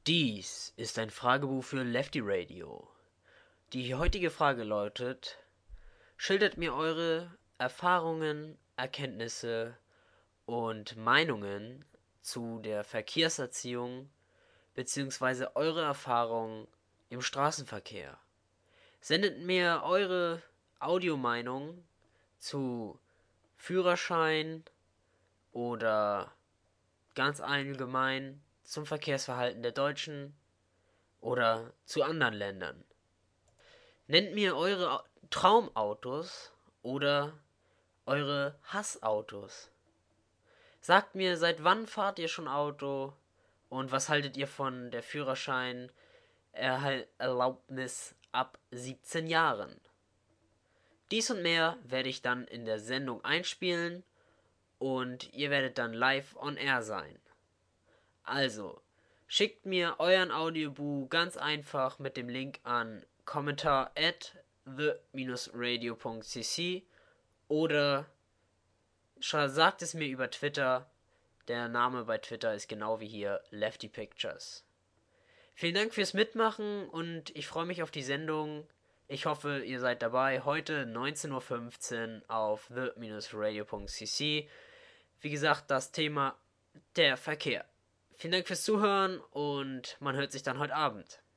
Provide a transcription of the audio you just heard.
Dies ist ein Fragebuch für Lefty Radio. Die heutige Frage lautet: Schildert mir eure Erfahrungen, Erkenntnisse und Meinungen zu der Verkehrserziehung bzw. eure Erfahrungen im Straßenverkehr. Sendet mir eure Audiomeinung zu Führerschein oder ganz allgemein zum Verkehrsverhalten der Deutschen oder zu anderen Ländern. Nennt mir eure Traumautos oder eure Hassautos. Sagt mir, seit wann fahrt ihr schon Auto und was haltet ihr von der Führerschein-Erlaubnis ab 17 Jahren? Dies und mehr werde ich dann in der Sendung einspielen und ihr werdet dann live on air sein. Also, schickt mir euren Audiobook ganz einfach mit dem Link an kommentar at the-radio.cc oder sagt es mir über Twitter. Der Name bei Twitter ist genau wie hier Lefty Pictures. Vielen Dank fürs Mitmachen und ich freue mich auf die Sendung. Ich hoffe, ihr seid dabei. Heute 19:15 Uhr auf the-radio.cc. Wie gesagt, das Thema der Verkehr. Vielen Dank fürs Zuhören und man hört sich dann heute Abend.